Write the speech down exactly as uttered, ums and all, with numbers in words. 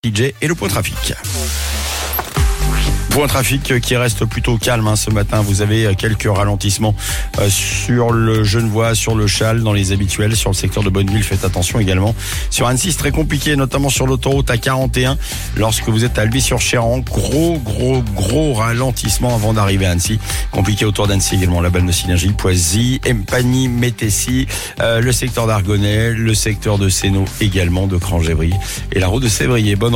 D J et le point trafic. Point trafic qui reste plutôt calme hein, ce matin. Vous avez quelques ralentissements euh, sur le Genevois, sur le Châle, dans les habituels, sur le secteur de Bonneville. Faites attention également. Sur Annecy, c'est très compliqué, notamment sur l'autoroute A quarante et un. Lorsque vous êtes à Albi-sur-Chéran, gros, gros, gros ralentissement avant d'arriver à Annecy. Compliqué autour d'Annecy également. La Balle de Synergie, Poisy, Empagny, Métessy, euh, le secteur d'Argonnet, le secteur de Sénaux également, de Crangévry et la route de Sévrier. Bonne